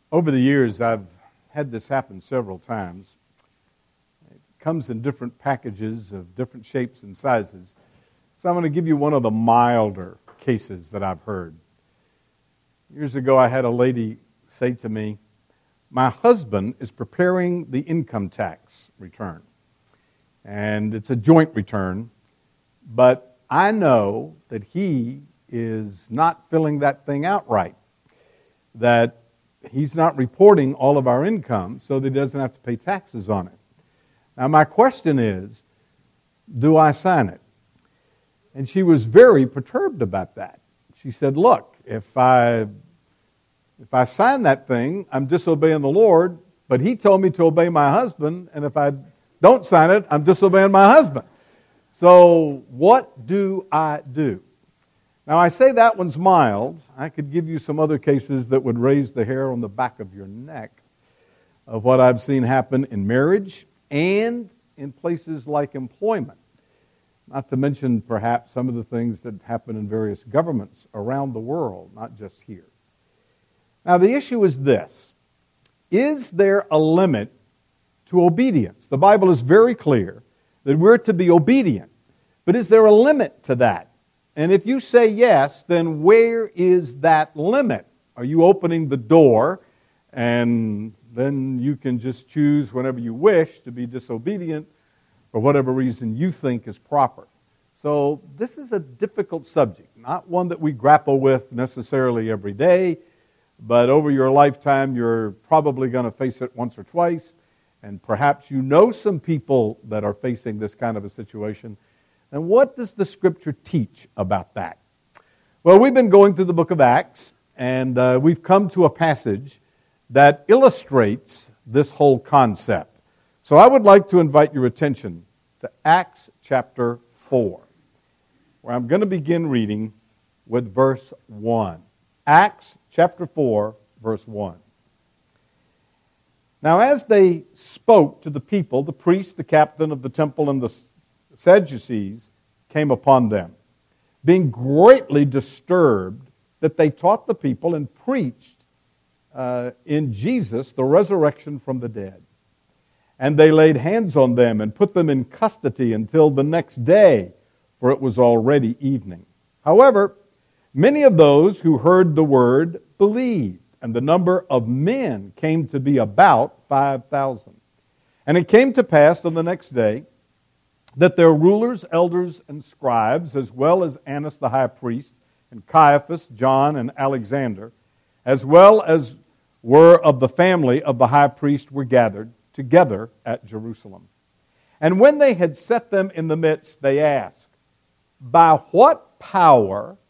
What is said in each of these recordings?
Over the years, I've had this happen several times. It comes in different packages of different shapes and sizes. So I'm going to give you one of the milder cases that I've heard. Years ago, I had a lady say to me, "My husband is preparing the income tax return. And it's a joint return, but I know that he is not filling that thing out right. That he's not reporting all of our income so that he doesn't have to pay taxes on it. Now, my question is, do I sign it?" And she was very perturbed about that. She said, "Look, if I sign that thing, I'm disobeying the Lord, but he told me to obey my husband, and if I don't sign it, I'm disobeying my husband. So what do I do?" Now, I say that one's mild. I could give you some other cases that would raise the hair on the back of your neck of what I've seen happen in marriage and in places like employment. Not to mention, perhaps, some of the things that happen in various governments around the world, not just here. Now, the issue is this. Is there a limit to obedience? The Bible is very clear that we're to be obedient. But is there a limit to that? And if you say yes, then where is that limit? Are you opening the door and then you can just choose whenever you wish to be disobedient for whatever reason you think is proper? So this is a difficult subject, not one that we grapple with necessarily every day, but over your lifetime you're probably going to face it once or twice, and perhaps you know some people that are facing this kind of a situation. And what does the Scripture teach about that? Well, we've been going through the book of Acts, and we've come to a passage that illustrates this whole concept. So I would like to invite your attention to Acts chapter 4, where I'm going to begin reading with verse 1. Acts chapter 4, verse 1. "Now as they spoke to the people, the priest, the captain of the temple, and the Sadducees came upon them, being greatly disturbed that they taught the people and preached in Jesus the resurrection from the dead. And they laid hands on them and put them in custody until the next day, for it was already evening. However, many of those who heard the word believed, and the number of men came to be about 5,000. And it came to pass on the next day that their rulers, elders, and scribes, as well as Annas the high priest, and Caiaphas, John, and Alexander, as well as were of the family of the high priest, were gathered together at Jerusalem. And when they had set them in the midst, they asked, 'By what power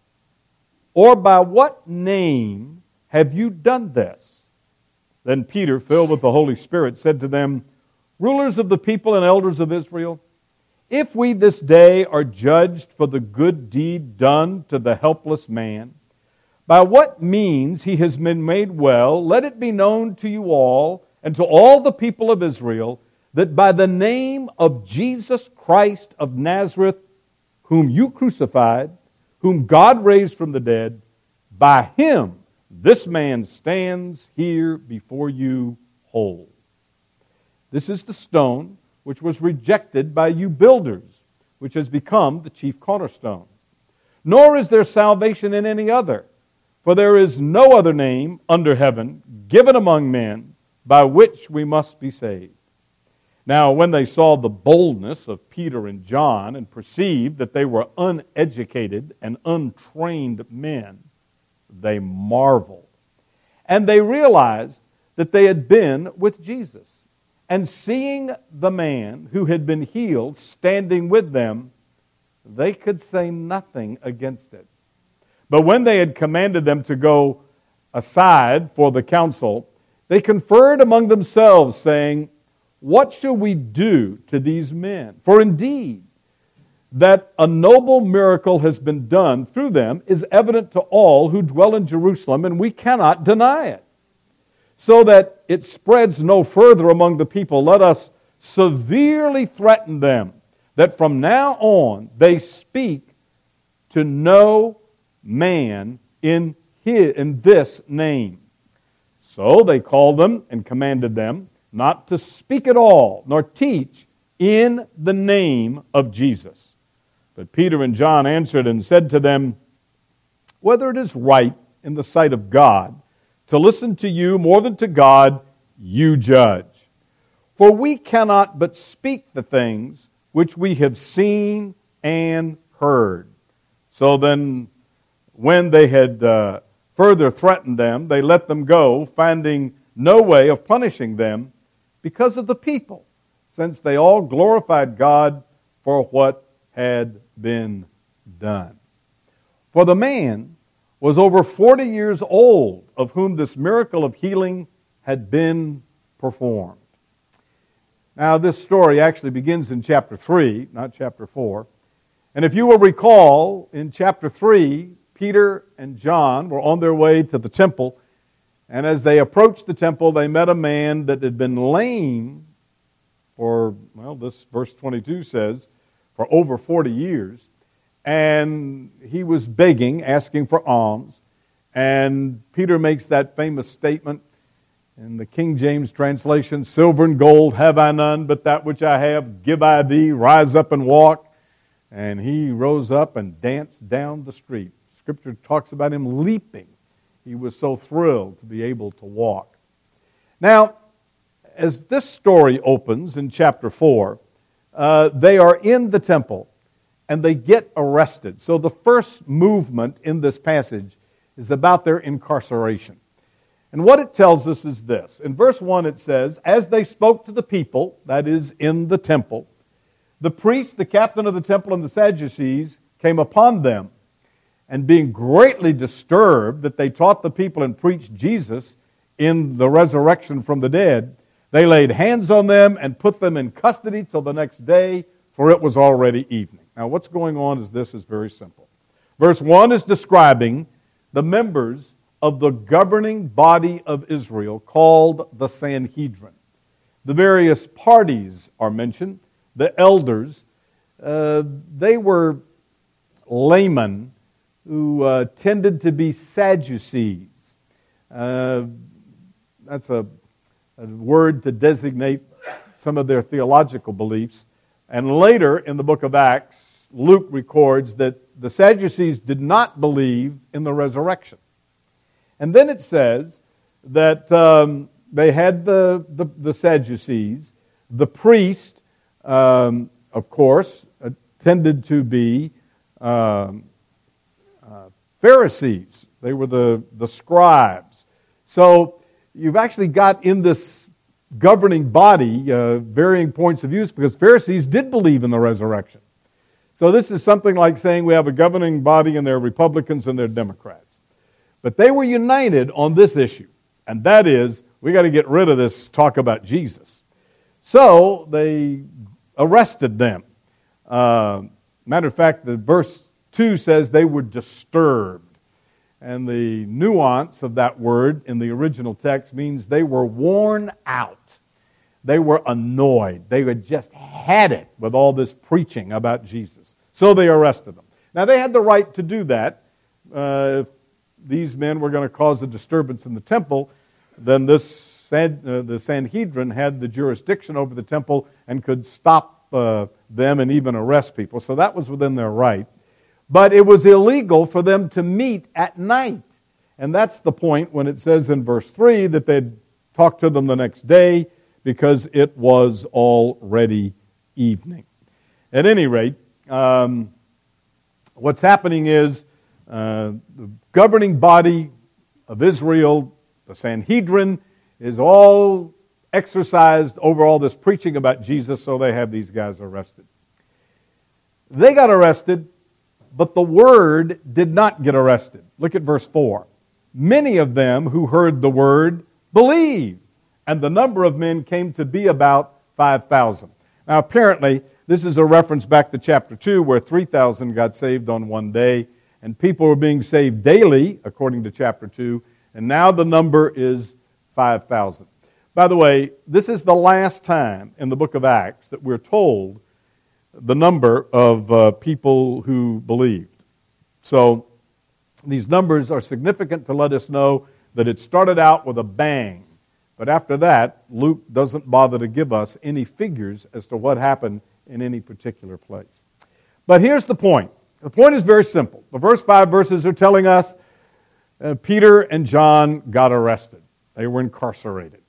or by what name have you done this?' Then Peter, filled with the Holy Spirit, said to them, 'Rulers of the people and elders of Israel, if we this day are judged for the good deed done to the helpless man, by what means he has been made well, let it be known to you all and to all the people of Israel that by the name of Jesus Christ of Nazareth, whom you crucified, whom God raised from the dead, by him this man stands here before you whole. This is the stone which was rejected by you builders, which has become the chief cornerstone. Nor is there salvation in any other, for there is no other name under heaven given among men by which we must be saved.' Now, when they saw the boldness of Peter and John and perceived that they were uneducated and untrained men, they marveled. And they realized that they had been with Jesus. And seeing the man who had been healed standing with them, they could say nothing against it. But when they had commanded them to go aside for the council, they conferred among themselves, saying, 'What shall we do to these men? For indeed, that a noble miracle has been done through them is evident to all who dwell in Jerusalem, and we cannot deny it. So that it spreads no further among the people, let us severely threaten them that from now on they speak to no man in this name.' So they called them and commanded them not to speak at all, nor teach in the name of Jesus. But Peter and John answered and said to them, whether it is right in the sight of God to listen to you more than to God, you judge. For we cannot but speak the things which we have seen and heard. So then, when they had further threatened them, they let them go, finding no way of punishing them because of the people, since they all glorified God for what had been done. For the man was over 40 years old, of whom this miracle of healing had been performed. Now, this story actually begins in chapter 3, not chapter 4. And if you will recall, in chapter 3, Peter and John were on their way to the temple, and as they approached the temple, they met a man that had been lame for, well, this verse 22 says, for over 40 years. And he was begging, asking for alms. And Peter makes that famous statement in the King James translation, silver and gold have I none, but that which I have give I thee, rise up and walk. And he rose up and danced down the street. Scripture talks about him leaping. He was so thrilled to be able to walk. Now, as this story opens in chapter 4, they are in the temple and they get arrested. So the first movement in this passage is about their incarceration. And what it tells us is this. In verse 1 it says, as they spoke to the people, that is in the temple, the priest, the captain of the temple, and the Sadducees came upon them, and being greatly disturbed that they taught the people and preached Jesus in the resurrection from the dead, they laid hands on them and put them in custody till the next day, for it was already evening. Now what's going on is this is very simple. Verse 1 is describing the members of the governing body of Israel called the Sanhedrin. The various parties are mentioned. The elders, they were laymen who tended to be Sadducees. That's a word to designate some of their theological beliefs. And later in the book of Acts, Luke records that the Sadducees did not believe in the resurrection. And then it says that they had the Sadducees. The priest, of course, tended to be Pharisees. They were the scribes. So you've actually got in this governing body varying points of view, because Pharisees did believe in the resurrection. So this is something like saying we have a governing body and there are Republicans and there are Democrats. But they were united on this issue, and that is we got to get rid of this talk about Jesus. So they arrested them. Matter of fact, the verse 2 says they were disturbed. And the nuance of that word in the original text means they were worn out. They were annoyed. They had just had it with all this preaching about Jesus. So they arrested them. Now they had the right to do that. If these men were going to cause a disturbance in the temple, then the Sanhedrin had the jurisdiction over the temple and could stop them and even arrest people. So that was within their right. But it was illegal for them to meet at night. And that's the point when it says in verse 3 that they'd talk to them the next day because it was already evening. At any rate, what's happening is the governing body of Israel, the Sanhedrin, is all exercised over all this preaching about Jesus, so they have these guys arrested. They got arrested, but the word did not get arrested. Look at verse 4. Many of them who heard the word believed, and the number of men came to be about 5,000. Now apparently, this is a reference back to chapter 2 where 3,000 got saved on one day, and people were being saved daily, according to chapter 2, and now the number is 5,000. By the way, this is the last time in the book of Acts that we're told the number of people who believed. So these numbers are significant to let us know that it started out with a bang. But after that, Luke doesn't bother to give us any figures as to what happened in any particular place. But here's the point. The point is very simple. The first 5 verses are telling us Peter and John got arrested. They were incarcerated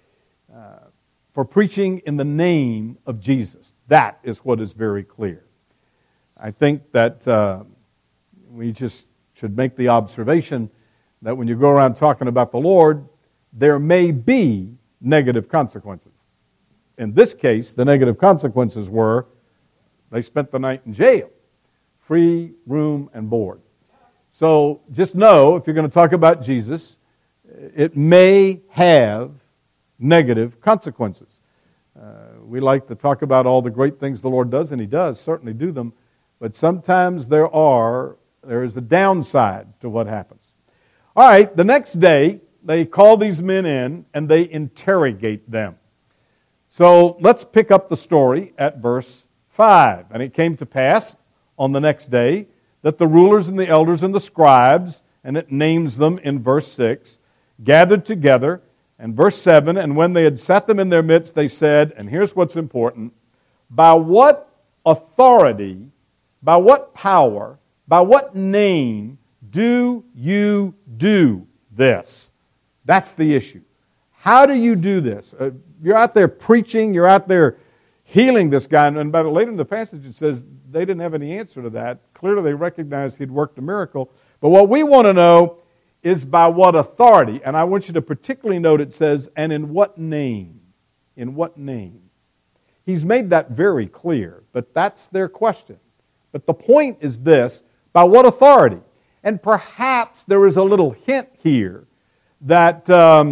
for preaching in the name of Jesus. That is what is very clear. I think that we just should make the observation that when you go around talking about the Lord, there may be negative consequences. In this case, the negative consequences were they spent the night in jail, free room and board. So just know, if you're going to talk about Jesus, it may have negative consequences. We like to talk about all the great things the Lord does, and He does certainly do them, but sometimes there is a downside to what happens. All right, the next day, they call these men in and they interrogate them. So let's pick up the story at verse 5. And it came to pass on the next day that the rulers and the elders and the scribes, and it names them in verse 6, gathered together. And verse 7, and when they had set them in their midst, they said, and here's what's important, by what authority, by what power, by what name do you do this? That's the issue. How do you do this? You're out there preaching, you're out there healing this guy, and later in the passage it says they didn't have any answer to that. Clearly they recognized he'd worked a miracle. But what we want to know is by what authority, and I want you to particularly note it says, and in what name? In what name? He's made that very clear, but that's their question. But the point is this, by what authority? And perhaps there is a little hint here that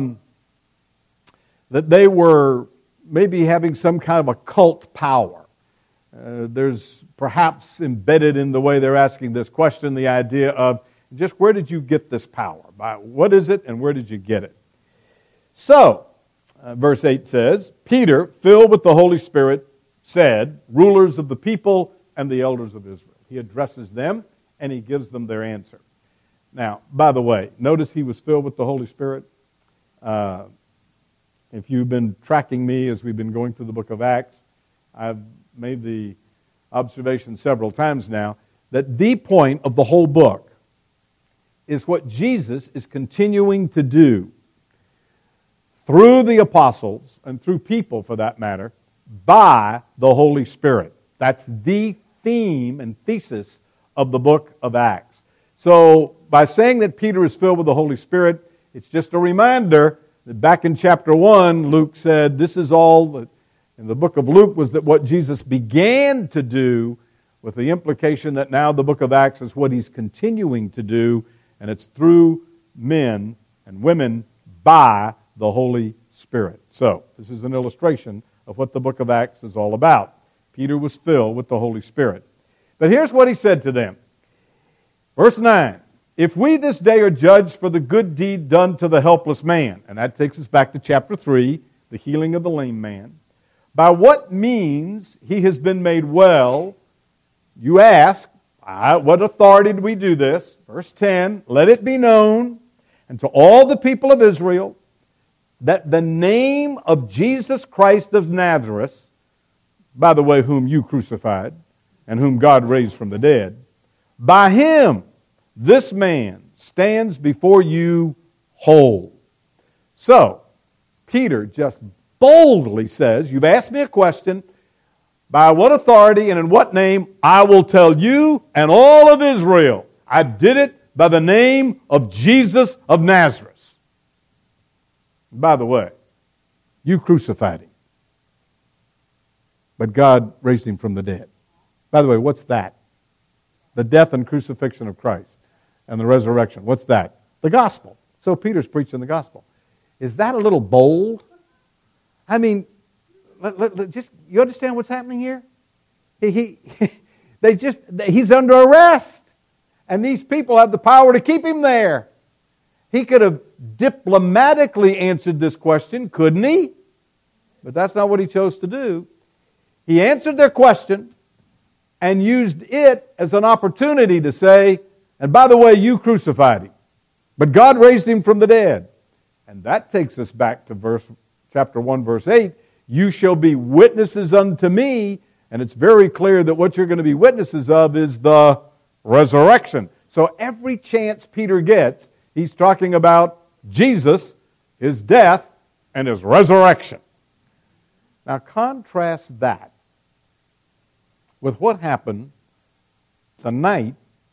they were maybe having some kind of occult power. There's perhaps embedded in the way they're asking this question the idea of just where did you get this power? What is it and where did you get it? So, verse 8 says, Peter, filled with the Holy Spirit, said, rulers of the people and the elders of Israel. He addresses them and he gives them their answer. Now, by the way, notice he was filled with the Holy Spirit. If you've been tracking me as we've been going through the book of Acts, I've made the observation several times now that the point of the whole book is what Jesus is continuing to do through the apostles and through people for that matter by the Holy Spirit. That's the theme and thesis of the book of Acts. So by saying that Peter is filled with the Holy Spirit, it's just a reminder that back in chapter 1, Luke said this is all that in the book of Luke was that what Jesus began to do, with the implication that now the book of Acts is what he's continuing to do, and it's through men and women by the Holy Spirit. So this is an illustration of what the book of Acts is all about. Peter was filled with the Holy Spirit. But here's what he said to them. Verse 9, if we this day are judged for the good deed done to the helpless man, and that takes us back to chapter 3, the healing of the lame man, by what means he has been made well, you ask, what authority do we do this? Verse 10, let it be known, and to all the people of Israel, that the name of Jesus Christ of Nazareth, by the way, whom you crucified, and whom God raised from the dead, by him, this man stands before you whole. So, Peter just boldly says, you've asked me a question, by what authority and in what name I will tell you and all of Israel. I did it by the name of Jesus of Nazareth. By the way, you crucified him, but God raised him from the dead. By the way, what's that? The death and crucifixion of Christ and the resurrection. What's that? The gospel. So Peter's preaching the gospel. Is that a little bold? I mean, just you understand what's happening here? He's under arrest, and these people have the power to keep him there. He could have diplomatically answered this question, couldn't he? But that's not what he chose to do. He answered their question and used it as an opportunity to say, and by the way, you crucified him. But God raised him from the dead. And that takes us back to chapter 1, verse 8. You shall be witnesses unto me. And it's very clear that what you're going to be witnesses of is the resurrection. So every chance Peter gets, he's talking about Jesus, his death, and his resurrection. Now contrast that with what happened the night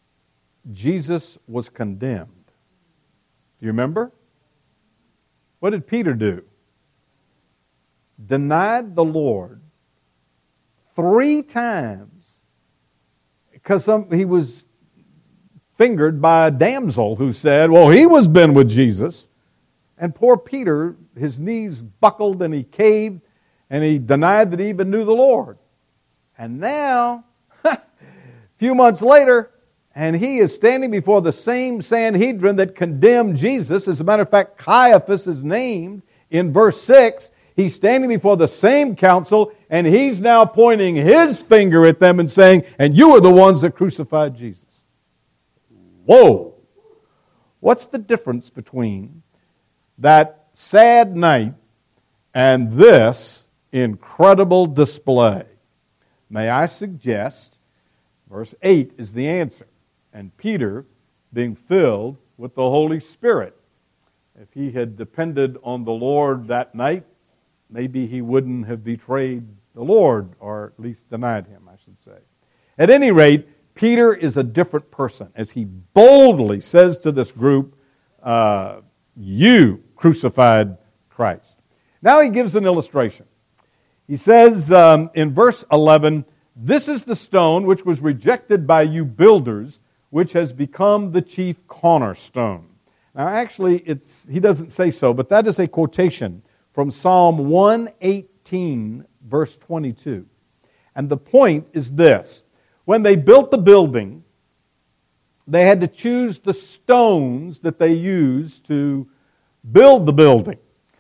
Jesus was condemned. Do you remember? What did Peter do? Denied the Lord 3 times because he was fingered by a damsel who said, well, he was been with Jesus. And poor Peter, his knees buckled and he caved and he denied that he even knew the Lord. And now, a few months later, and he is standing before the same Sanhedrin that condemned Jesus. As a matter of fact, Caiaphas is named in verse 6. He's standing before the same council, and he's now pointing his finger at them and saying, and you are the ones that crucified Jesus. Whoa! What's the difference between that sad night and this incredible display? May I suggest, verse 8 is the answer. And Peter, being filled with the Holy Spirit. If he had depended on the Lord that night, maybe he wouldn't have betrayed the Lord, or at least denied him, I should say. At any rate, Peter is a different person as he boldly says to this group, you crucified Christ. Now he gives an illustration. He says in verse 11, this is the stone which was rejected by you builders, which has become the chief cornerstone. Now actually, he doesn't say so, but that is a quotation from Psalm 118, verse 22. And the point is this. When they built the building, they had to choose the stones that they used to build the building,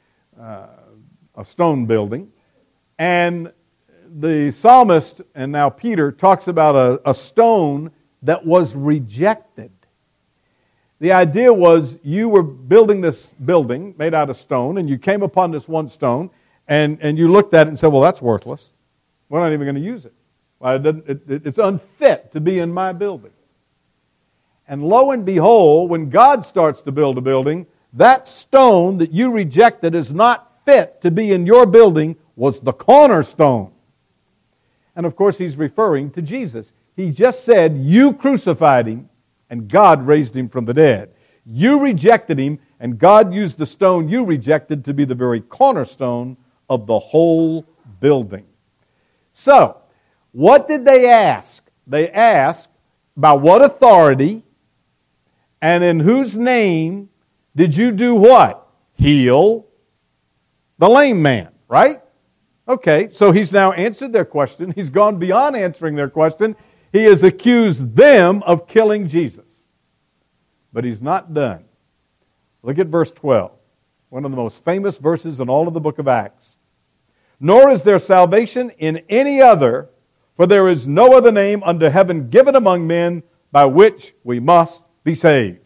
a stone building. And the psalmist, and now Peter, talks about a stone that was rejected. The idea was you were building this building made out of stone, and you came upon this one stone, and you looked at it and said, well, that's worthless. We're not even going to use it. Well, it's unfit to be in my building. And lo and behold, when God starts to build a building, that stone that you rejected is not fit to be in your building was the cornerstone. And of course, he's referring to Jesus. He just said, you crucified him, and God raised him from the dead. You rejected him, and God used the stone you rejected to be the very cornerstone of the whole building. So, what did they ask? They asked, by what authority and in whose name did you do what? Heal the lame man, right? Okay, so he's now answered their question. He's gone beyond answering their question. He has accused them of killing Jesus. But he's not done. Look at verse 12. One of the most famous verses in all of the book of Acts. Nor is there salvation in any other, for there is no other name under heaven given among men by which we must be saved.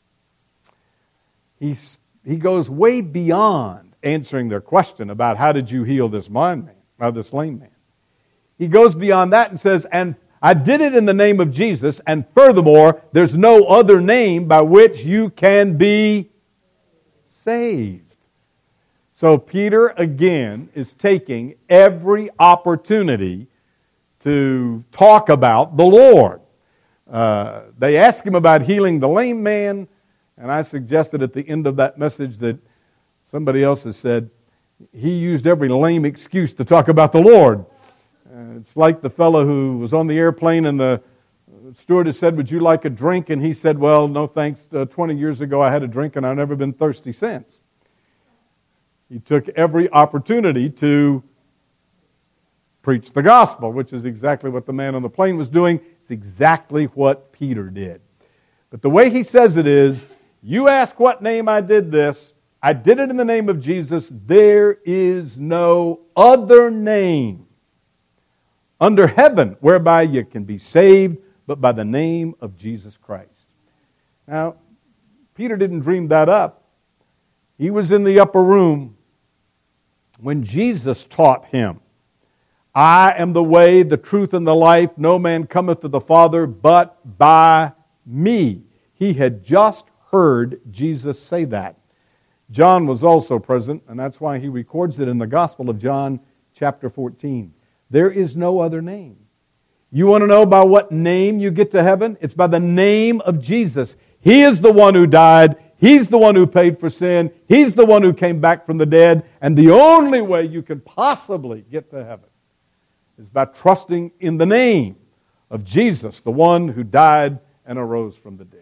He goes way beyond answering their question about how did you heal this lame man. He goes beyond that and says, and I did it in the name of Jesus, and furthermore, there's no other name by which you can be saved. So Peter, again, is taking every opportunity to talk about the Lord. They asked him about healing the lame man, and I suggested at the end of that message that somebody else has said he used every lame excuse to talk about the Lord. It's like the fellow who was on the airplane and the stewardess said, would you like a drink? And he said, well, no thanks. 20 years ago I had a drink and I've never been thirsty since. He took every opportunity to preach the gospel, which is exactly what the man on the plane was doing. It's exactly what Peter did. But the way he says it is, you ask what name I did this. I did it in the name of Jesus. There is no other name under heaven whereby you can be saved, but by the name of Jesus Christ. Now, Peter didn't dream that up. He was in the upper room when Jesus taught him, I am the way, the truth, and the life. No man cometh to the Father but by me. He had just heard Jesus say that. John was also present, and that's why he records it in the Gospel of John, chapter 14. There is no other name. You want to know by what name you get to heaven? It's by the name of Jesus. He is the one who died. He's the one who paid for sin. He's the one who came back from the dead. And the only way you can possibly get to heaven is by trusting in the name of Jesus, the one who died and arose from the dead.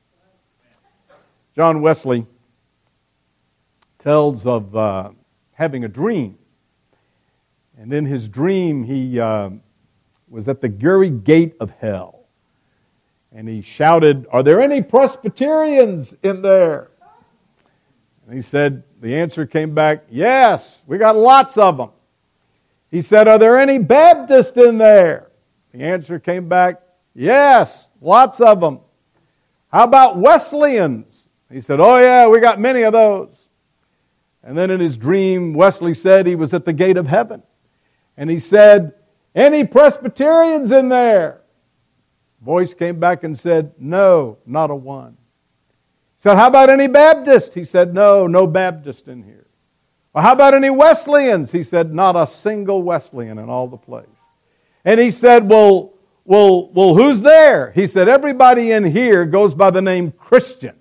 John Wesley tells of having a dream. And in his dream, he was at the very gate of hell. And he shouted, are there any Presbyterians in there? And he said, the answer came back, yes, we got lots of them. He said, are there any Baptists in there? The answer came back, yes, lots of them. How about Wesleyans? He said, oh yeah, we got many of those. And then in his dream, Wesley said he was at the gate of heaven. And he said, any Presbyterians in there? Voice came back and said, no, not a one. He said, how about any Baptist? He said, no Baptist in here. Well, how about any Wesleyans? He said, not a single Wesleyan in all the place. And he said, well, who's there? He said, everybody in here goes by the name Christian.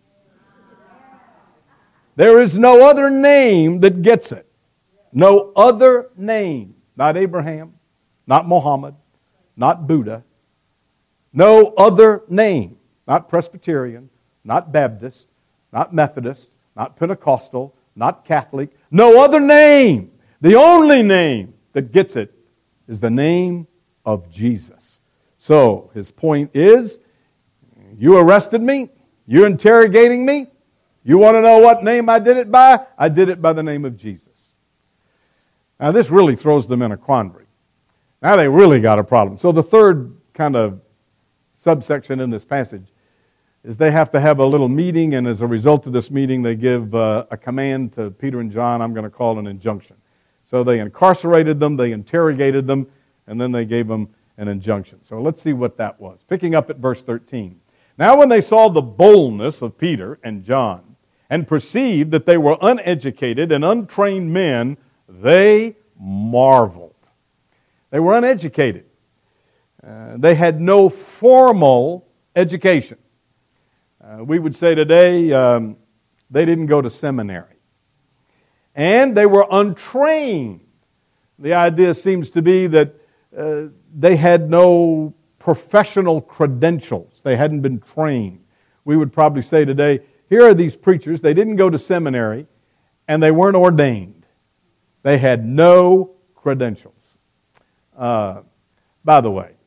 There is no other name that gets it. No other name. Not Abraham, not Muhammad, not Buddha. No other name. Not Presbyterian, not Baptist, not Methodist, not Pentecostal, not Catholic. No other name. The only name that gets it is the name of Jesus. So his point is, you arrested me, you're interrogating me, you want to know what name I did it by? I did it by the name of Jesus. Now this really throws them in a quandary. Now they really got a problem. So the third kind of subsection in this passage is they have to have a little meeting, and as a result of this meeting, they give a command to Peter and John, I'm going to call an injunction. So they incarcerated them, they interrogated them, and then they gave them an injunction. So let's see what that was. Picking up at verse 13. Now when they saw the boldness of Peter and John, and perceived that they were uneducated and untrained men, they marveled. They were uneducated. They had no formal education. We would say today they didn't go to seminary. And they were untrained. The idea seems to be that they had no professional credentials. They hadn't been trained. We would probably say today, here are these preachers. They didn't go to seminary, and they weren't ordained. They had no credentials. By the way,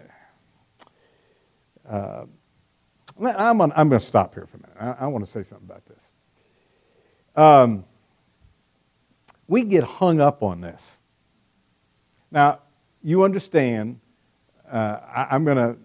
I'm going to stop here for a minute. I want to say something about this. We get hung up on this. Now, you understand, I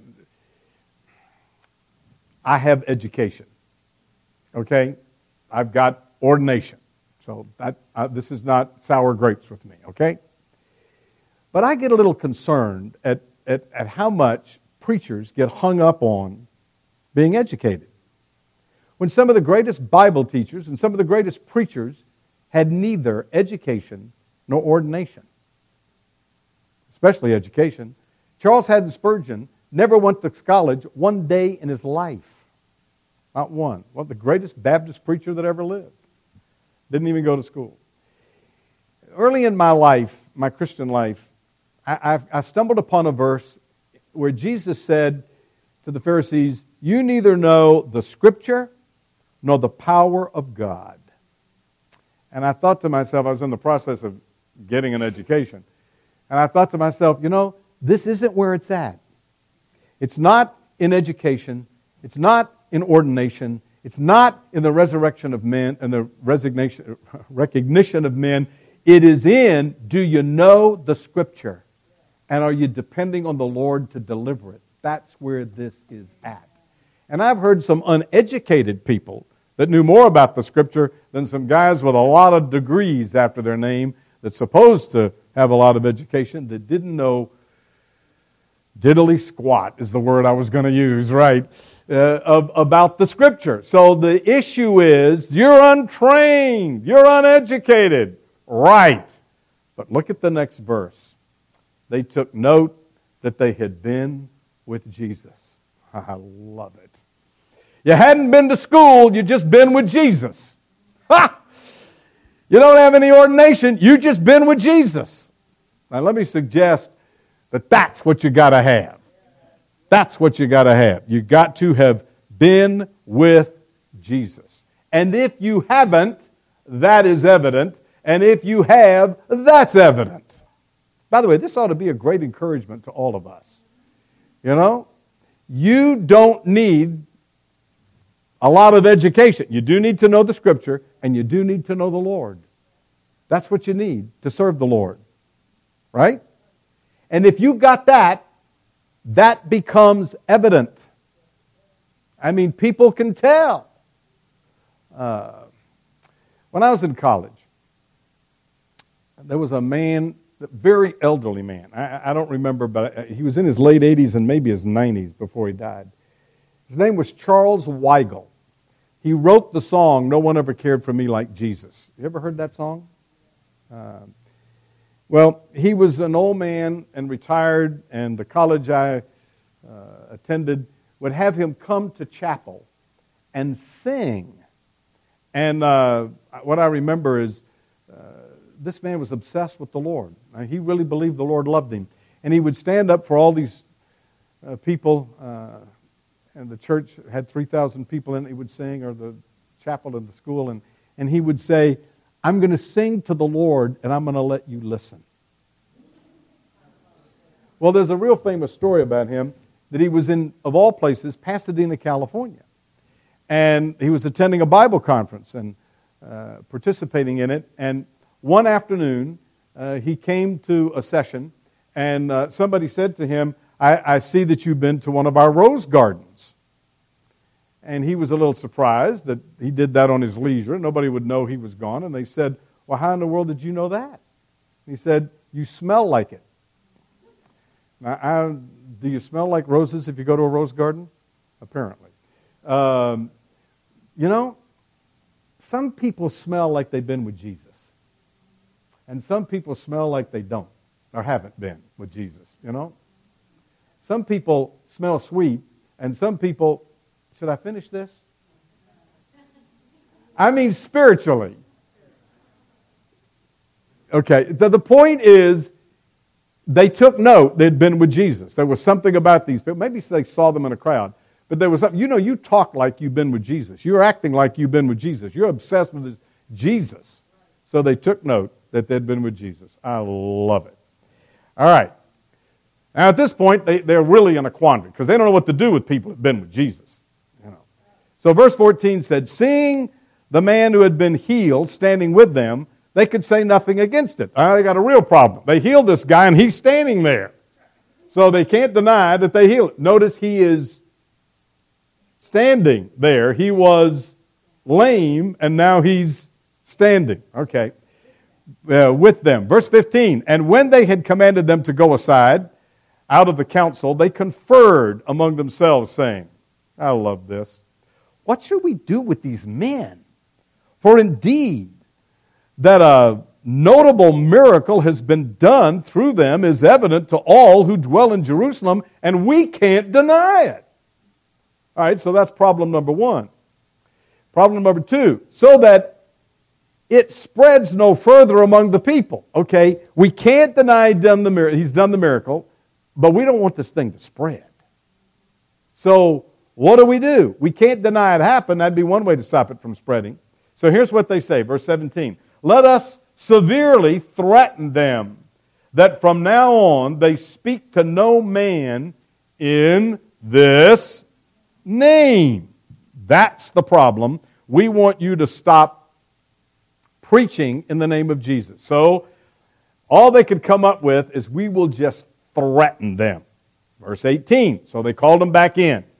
have education. Okay? I've got ordination. So this is not sour grapes with me, okay? But I get a little concerned at how much preachers get hung up on being educated. When some of the greatest Bible teachers and some of the greatest preachers had neither education nor ordination. Especially education. Charles Haddon Spurgeon never went to college one day in his life. Not one. The greatest Baptist preacher that ever lived. Didn't even go to school. Early in my life, my Christian life, I stumbled upon a verse where Jesus said to the Pharisees, you neither know the Scripture nor the power of God. And I thought to myself, I was in the process of getting an education, and I thought to myself, this isn't where it's at. It's not in education. It's not in ordination. It's not in the resurrection of men and the recognition of men. It is in, do you know the Scripture? And are you depending on the Lord to deliver it? That's where this is at. And I've heard some uneducated people that knew more about the Scripture than some guys with a lot of degrees after their name that's supposed to have a lot of education that didn't know diddly squat is the word I was going to use, right, about the Scripture. So the issue is you're untrained, you're uneducated. Right. But look at the next verse. They took note that they had been with Jesus. I love it. You hadn't been to school, you just been with Jesus. Ha! You don't have any ordination, you just been with Jesus. Now let me suggest that that's what you got to have. That's what you got to have. You got to have been with Jesus. And if you haven't, that is evident. And if you have, that's evident. By the way, this ought to be a great encouragement to all of us. You know, you don't need a lot of education. You do need to know the Scripture, and you do need to know the Lord. That's what you need to serve the Lord. Right? And if you got that, that becomes evident. I mean, people can tell. When I was in college, there was a man, a very elderly man. I don't remember, but he was in his late 80s and maybe his 90s before he died. His name was Charles Weigel. He wrote the song, "No One Ever Cared for Me Like Jesus." You ever heard that song? Well, he was an old man and retired, and the college I attended would have him come to chapel and sing. And what I remember is this man was obsessed with the Lord. He really believed the Lord loved him. And he would stand up for all these people, and the church had 3,000 people in it. He would sing, or the chapel in the school, and he would say, "I'm going to sing to the Lord, and I'm going to let you listen." Well, there's a real famous story about him that he was in, of all places, Pasadena, California. And he was attending a Bible conference and participating in it. And one afternoon, he came to a session, and somebody said to him, I see that you've been to one of our rose gardens. And he was a little surprised that he did that on his leisure. Nobody would know he was gone. And they said, "Well, how in the world did you know that?" He said, "You smell like it." Now, do you smell like roses if you go to a rose garden? Apparently. You know, some people smell like they've been with Jesus. And some people smell like they don't or haven't been with Jesus, you know. Some people smell sweet, and some people, should I finish this? I mean spiritually. Okay, the point is, they took note they'd been with Jesus. There was something about these people. Maybe they saw them in a crowd. But there was something. You know, you talk like you've been with Jesus. You're acting like you've been with Jesus. You're obsessed with Jesus. So they took note that they'd been with Jesus. I love it. All right. Now, at this point, they're really in a quandary because they don't know what to do with people who've been with Jesus. You know. So verse 14 said, "Seeing the man who had been healed standing with them, they could say nothing against it." They got a real problem. They healed this guy, and he's standing there. So they can't deny that they healed it. Notice he is standing there. He was lame, and now he's standing. Okay. With them. Verse 15, "And when they had commanded them to go aside out of the council, they conferred among themselves, saying," I love this, "What shall we do with these men? For indeed, that a notable miracle has been done through them is evident to all who dwell in Jerusalem, and we can't deny it." All right, so that's problem number one. Problem number two, so that it spreads no further among the people. Okay, we can't deny he's done the miracle, but we don't want this thing to spread. So what do? We can't deny it happened. That'd be one way to stop it from spreading. So here's what they say, verse 17. "Let us severely threaten them, that from now on they speak to no man in this name." That's the problem. We want you to stop preaching in the name of Jesus. So all they could come up with is, we will just threaten them. Verse 18, so they called them back in.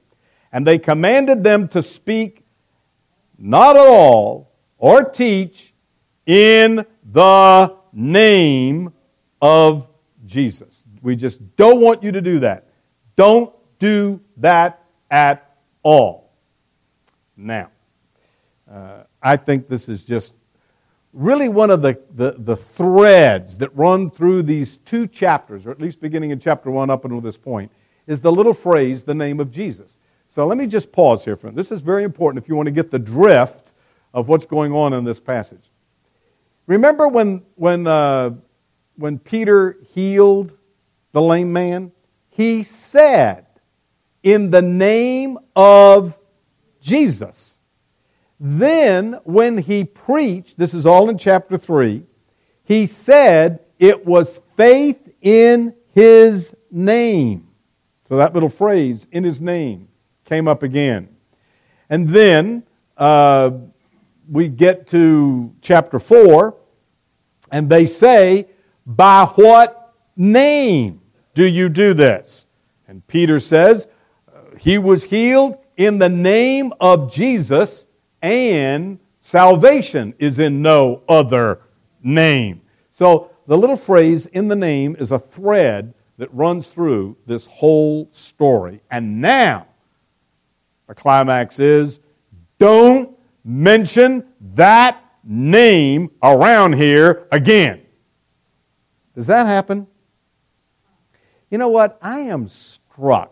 And they commanded them to speak not at all or teach in the name of Jesus. We just don't want you to do that. Don't do that at all. Now, I think this is just really one of the threads that run through these two chapters, or at least beginning in chapter 1 up until this point, is the little phrase, the name of Jesus. So let me just pause here for a minute. This is very important if you want to get the drift of what's going on in this passage. Remember when Peter healed the lame man? He said, in the name of Jesus. Then when he preached, this is all in chapter 3, he said it was faith in his name. So that little phrase, in his name, came up again. And then we get to chapter 4, and they say, by what name do you do this? And Peter says, he was healed in the name of Jesus, and salvation is in no other name. So the little phrase, in the name, is a thread that runs through this whole story. And now, the climax is, don't mention that name around here again. Does that happen? You know what? I am struck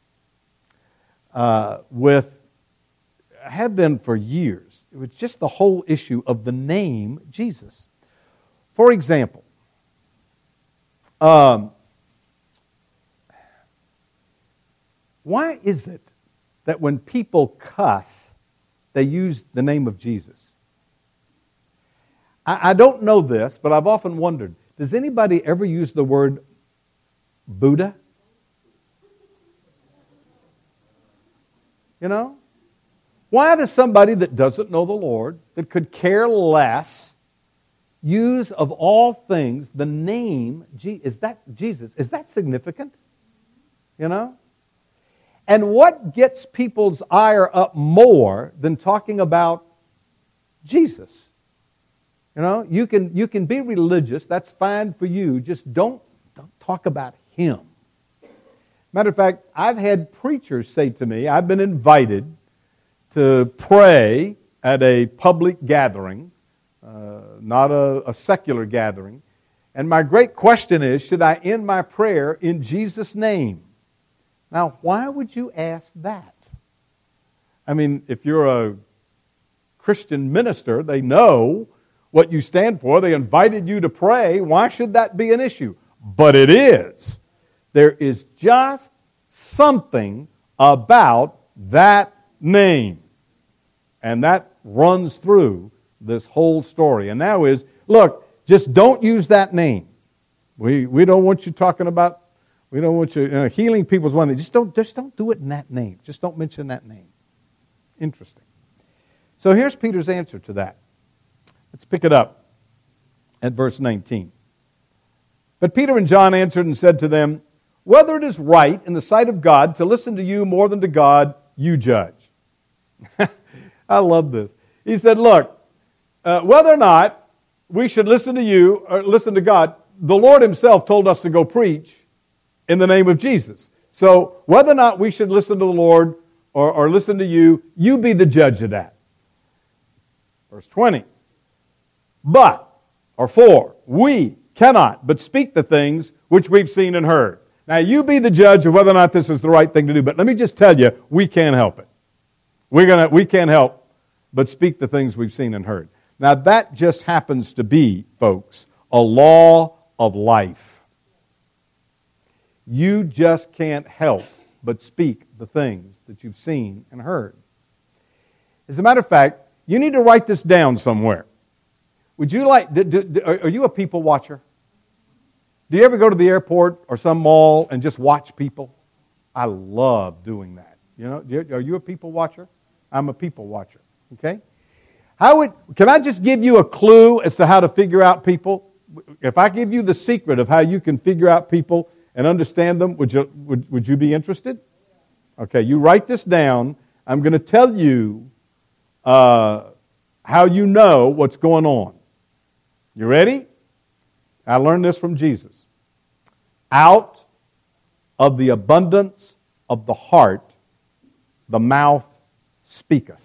with, I have been for years, it was just the whole issue of the name Jesus. For example, why is it that when people cuss, they use the name of Jesus? I don't know this, but I've often wondered, does anybody ever use the word Buddha? You know? Why does somebody that doesn't know the Lord, that could care less, use of all things the name is that Jesus? Is that significant? You know? And what gets people's ire up more than talking about Jesus? You know, you can be religious, that's fine for you, just don't talk about Him. Matter of fact, I've had preachers say to me, I've been invited to pray at a public gathering, not a secular gathering, and my great question is, should I end my prayer in Jesus' name? Now, why would you ask that? I mean, if you're a Christian minister, they know what you stand for. They invited you to pray. Why should that be an issue? But it is. There is just something about that name. And that runs through this whole story. And now is, look, just don't use that name. We don't want you talking about, we don't want you, healing people's one thing. Just don't do it in that name. Just don't mention that name. Interesting. So here's Peter's answer to that. Let's pick it up at verse 19. But Peter and John answered and said to them, whether it is right in the sight of God to listen to you more than to God, you judge. I love this. He said, look, whether or not we should listen to you or listen to God, the Lord Himself told us to go preach in the name of Jesus. So whether or not we should listen to the Lord or listen to you, you be the judge of that. Verse 20. For we cannot but speak the things which we've seen and heard. Now you be the judge of whether or not this is the right thing to do. But let me just tell you, we can't help it. We can't help but speak the things we've seen and heard. Now that just happens to be, folks, a law of life. You just can't help but speak the things that you've seen and heard. As a matter of fact, you need to write this down somewhere. Would you like, are you a people watcher? Do you ever go to the airport or some mall and just watch people? I love doing that. You know, are you a people watcher? I'm a people watcher. Okay? Can I just give you a clue as to how to figure out people? If I give you the secret of how you can figure out people and understand them, would you be interested? Okay, you write this down. I'm going to tell you how you know what's going on. You ready? I learned this from Jesus. Out of the abundance of the heart, the mouth speaketh.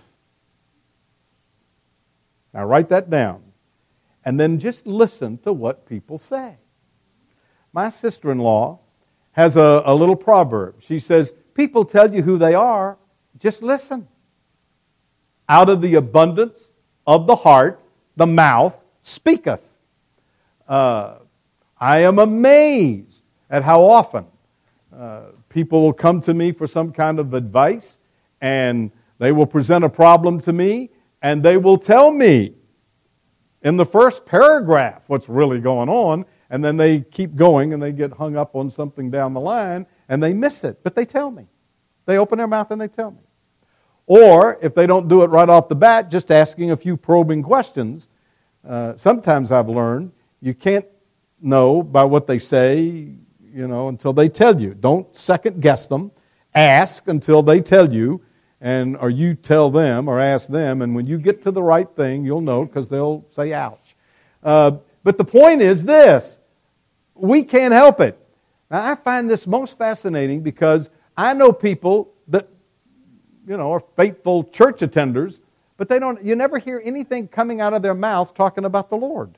Now write that down. And then just listen to what people say. My sister-in-law has a little proverb. She says, people tell you who they are, just listen. Out of the abundance of the heart, the mouth speaketh. I am amazed at how often people will come to me for some kind of advice, and they will present a problem to me, and they will tell me in the first paragraph what's really going on, and then they keep going and they get hung up on something down the line, and they miss it. But they tell me. They open their mouth and they tell me. Or, if they don't do it right off the bat, just asking a few probing questions. Sometimes I've learned you can't know by what they say, until they tell you. Don't second guess them. Ask until they tell you, or you tell them or ask them, and when you get to the right thing, you'll know because they'll say, ouch. But the point is this. We can't help it. Now, I find this most fascinating because I know people that, are faithful church attenders, but you never hear anything coming out of their mouth talking about the Lord.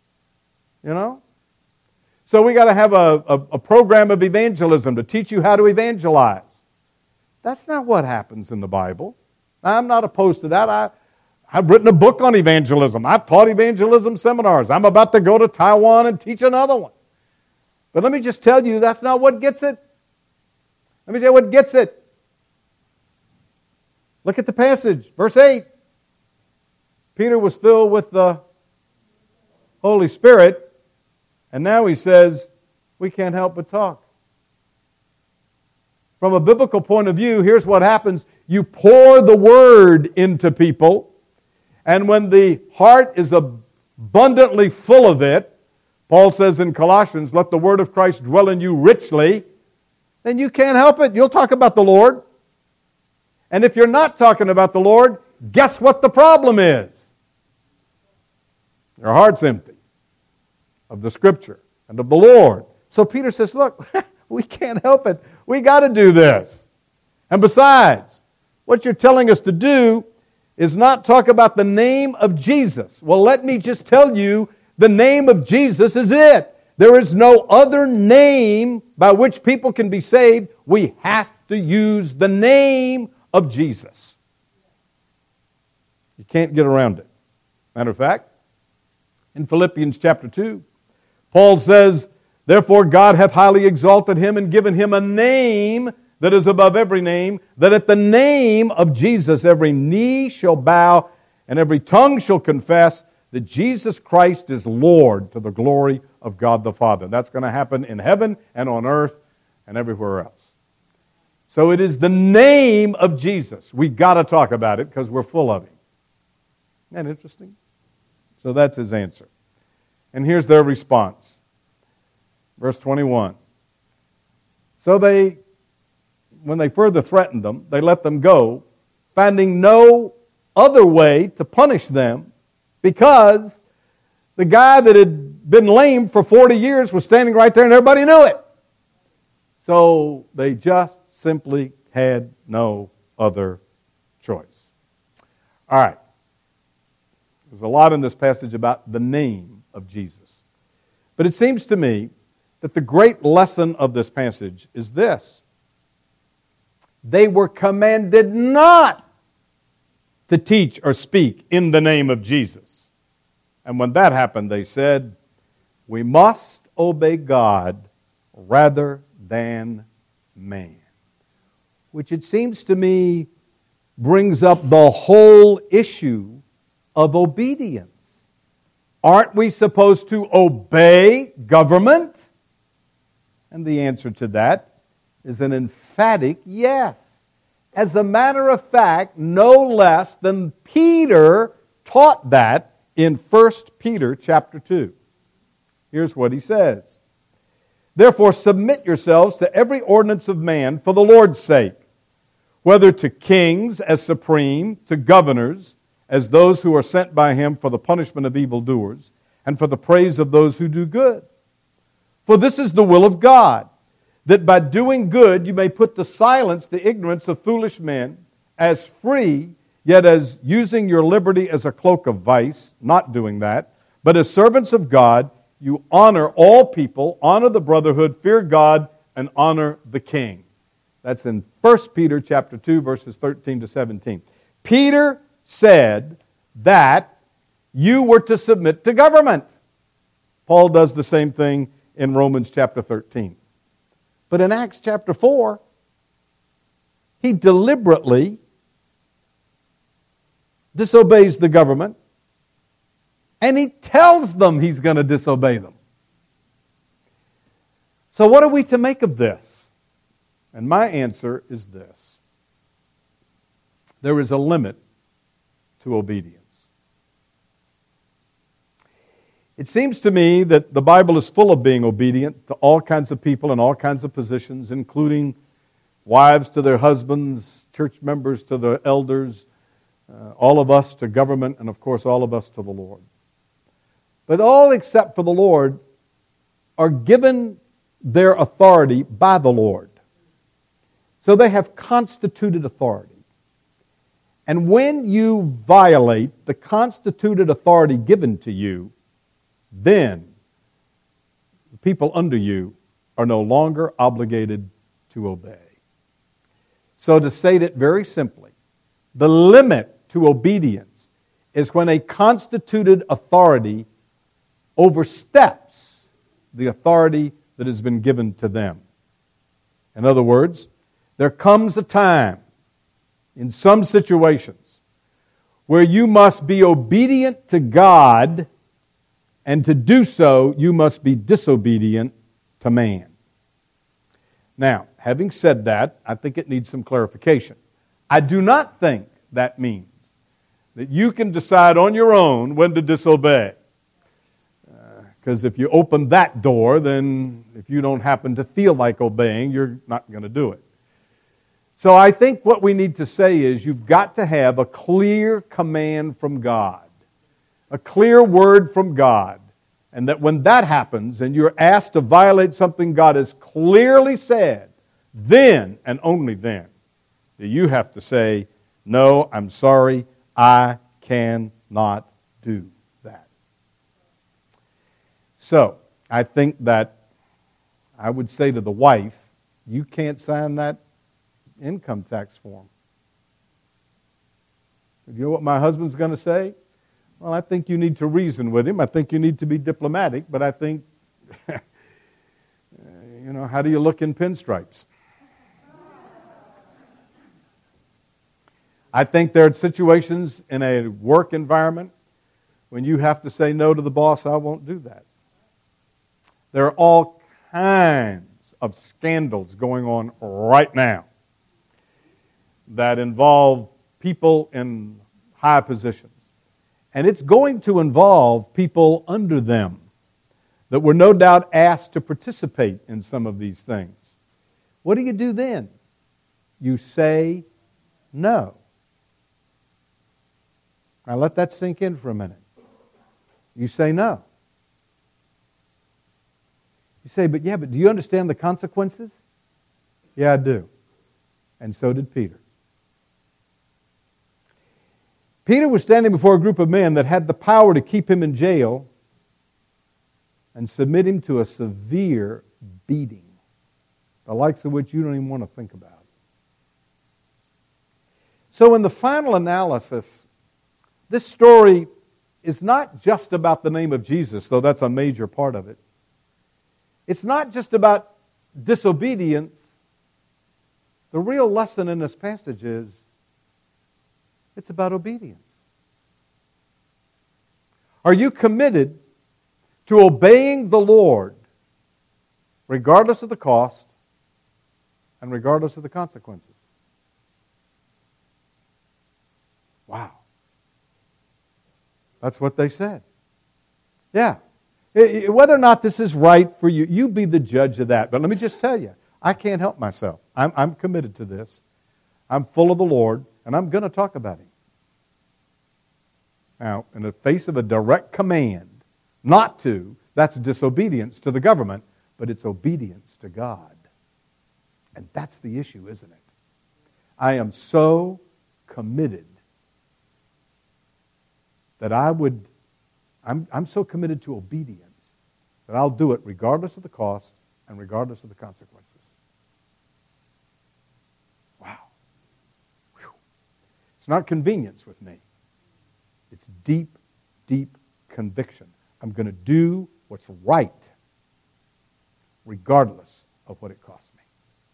So we got to have a program of evangelism to teach you how to evangelize. That's not what happens in the Bible. I'm not opposed to that. I've written a book on evangelism. I've taught evangelism seminars. I'm about to go to Taiwan and teach another one. But let me just tell you, that's not what gets it. Let me tell you what gets it. Look at the passage, verse 8. Peter was filled with the Holy Spirit, and now he says, we can't help but talk. From a biblical point of view, here's what happens. You pour the Word into people, and when the heart is abundantly full of it, Paul says in Colossians, let the Word of Christ dwell in you richly, then you can't help it. You'll talk about the Lord. And if you're not talking about the Lord, guess what the problem is? Your heart's empty of the Scripture and of the Lord. So Peter says, look, we can't help it. We got to do this. And besides, what you're telling us to do is not talk about the name of Jesus. Well, let me just tell you, the name of Jesus is it. There is no other name by which people can be saved. We have to use the name of Jesus. You can't get around it. Matter of fact, in Philippians chapter 2, Paul says, therefore God hath highly exalted him and given him a name that is above every name, that at the name of Jesus every knee shall bow and every tongue shall confess that Jesus Christ is Lord, to the glory of God the Father. That's going to happen in heaven and on earth and everywhere else. So it is the name of Jesus. We got to talk about it because we're full of Him. Isn't that interesting? So that's his answer. And here's their response. Verse 21. So when they further threatened them, they let them go, finding no other way to punish them, because the guy that had been lame for 40 years was standing right there and everybody knew it. So they just simply had no other choice. All right. There's a lot in this passage about the name of Jesus. But it seems to me that the great lesson of this passage is this. They were commanded not to teach or speak in the name of Jesus. And when that happened, they said, we must obey God rather than man. Which it seems to me brings up the whole issue of obedience. Aren't we supposed to obey government? And the answer to that is an emphatic yes. As a matter of fact, no less than Peter taught that in 1 Peter chapter 2. Here's what he says. Therefore submit yourselves to every ordinance of man for the Lord's sake, whether to kings as supreme, to governors as those who are sent by him for the punishment of evildoers, and for the praise of those who do good. For this is the will of God, that by doing good you may put to silence the ignorance of foolish men, as free, yet as using your liberty as a cloak of vice, not doing that, but as servants of God, you honor all people, honor the brotherhood, fear God, and honor the king. That's in 1 Peter chapter 2, verses 13 to 17. Peter said that you were to submit to government. Paul does the same thing in Romans chapter 13. But in Acts chapter 4, he deliberately disobeys the government, and he tells them he's going to disobey them. So what are we to make of this? And my answer is this. There is a limit to obedience. It seems to me that the Bible is full of being obedient to all kinds of people in all kinds of positions, including wives to their husbands, church members to the elders, all of us to government, and of course all of us to the Lord. But all except for the Lord are given their authority by the Lord. So they have constituted authority. And when you violate the constituted authority given to you, then the people under you are no longer obligated to obey. So to state it very simply, the limit to obedience is when a constituted authority oversteps the authority that has been given to them. In other words, there comes a time in some situations where you must be obedient to God, and to do so, you must be disobedient to man. Now, having said that, I think it needs some clarification. I do not think that means that you can decide on your own when to disobey. Because if you open that door, then if you don't happen to feel like obeying, you're not going to do it. So I think what we need to say is you've got to have a clear command from God, a clear word from God, and that when that happens and you're asked to violate something God has clearly said, then and only then do you have to say, no, I'm sorry, I cannot do that. So, I think that I would say to the wife, you can't sign that income tax form. You know what my husband's going to say? Well, I think you need to reason with him. I think you need to be diplomatic, but I think, how do you look in pinstripes? I think there are situations in a work environment when you have to say no to the boss, I won't do that. There are all kinds of scandals going on right now that involve people in high positions. And it's going to involve people under them that were no doubt asked to participate in some of these things. What do you do then? You say no. Now let that sink in for a minute. You say no. You say, but do you understand the consequences? Yeah, I do. And so did Peter. Peter was standing before a group of men that had the power to keep him in jail and submit him to a severe beating, the likes of which you don't even want to think about. So in the final analysis, this story is not just about the name of Jesus, though that's a major part of it. It's not just about disobedience. The real lesson in this passage is it's about obedience. Are you committed to obeying the Lord regardless of the cost and regardless of the consequences? Wow. That's what they said. Yeah. Whether or not this is right for you, you be the judge of that. But let me just tell you, I can't help myself. I'm committed to this. I'm full of the Lord, and I'm going to talk about Him. Now, in the face of a direct command not to, that's disobedience to the government, but it's obedience to God. And that's the issue, isn't it? I am so committed that I'm so committed to obedience that I'll do it regardless of the cost and regardless of the consequences. Wow. Whew. It's not convenience with me. It's deep, deep conviction. I'm going to do what's right regardless of what it costs me.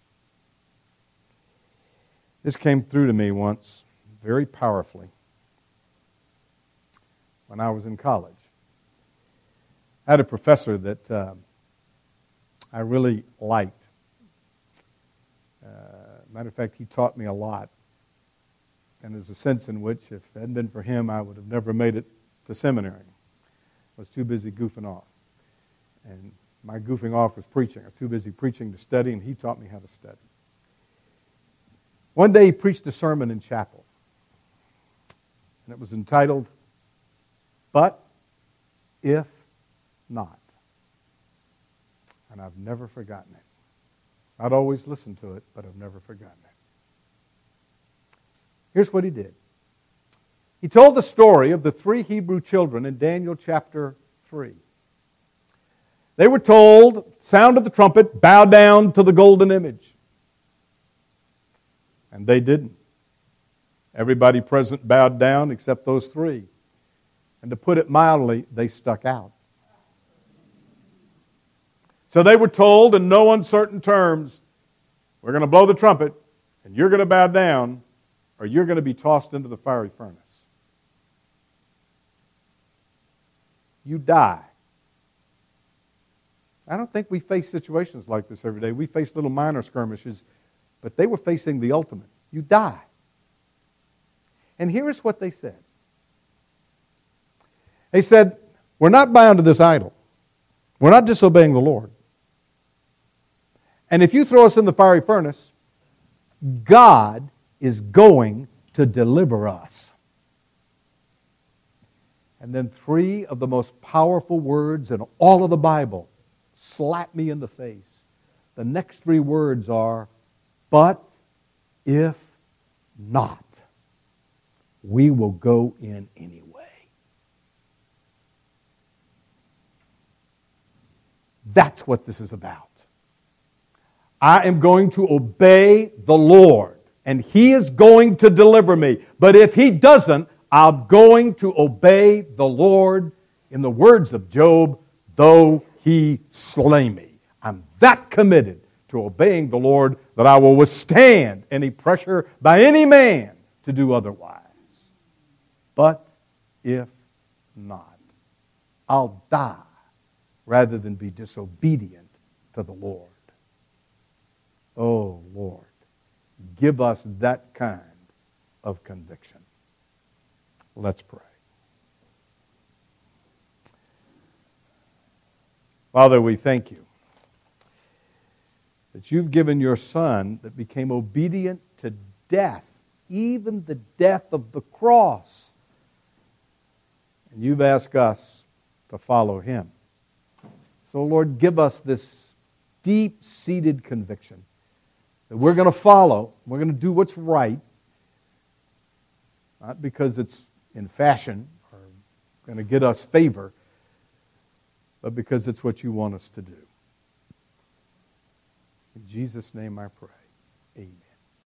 This came through to me once very powerfully when I was in college. I had a professor that I really liked. Matter of fact, he taught me a lot. And there's a sense in which, if it hadn't been for him, I would have never made it to seminary. I was too busy goofing off. And my goofing off was preaching. I was too busy preaching to study, and he taught me how to study. One day he preached a sermon in chapel. And it was entitled, "But If Not." And I've never forgotten it. I'd always listened to it, but I've never forgotten it. Here's what he did. He told the story of the 3 Hebrew children in Daniel chapter 3. They were told, sound of the trumpet, bow down to the golden image. And they didn't. Everybody present bowed down except those 3. And to put it mildly, they stuck out. So they were told in no uncertain terms, we're going to blow the trumpet, and you're going to bow down, or you're going to be tossed into the fiery furnace. You die. I don't think we face situations like this every day. We face little minor skirmishes, but they were facing the ultimate. You die. And here is what they said. They said, we're not bound to this idol. We're not disobeying the Lord. And if you throw us in the fiery furnace, God is going to deliver us. And then 3 of the most powerful words in all of the Bible slap me in the face. The next 3 words are, but if not, we will go in anyway. That's what this is about. I am going to obey the Lord, and He is going to deliver me. But if He doesn't, I'm going to obey the Lord. In the words of Job, though He slay me. I'm that committed to obeying the Lord that I will withstand any pressure by any man to do otherwise. But if not, I'll die rather than be disobedient to the Lord. Oh, Lord, give us that kind of conviction. Let's pray. Father, we thank You that You've given Your Son that became obedient to death, even the death of the cross. And You've asked us to follow Him. So, Lord, give us this deep-seated conviction that we're going to follow, we're going to do what's right, not because it's in fashion or going to get us favor, but because it's what You want us to do. In Jesus' name I pray. Amen.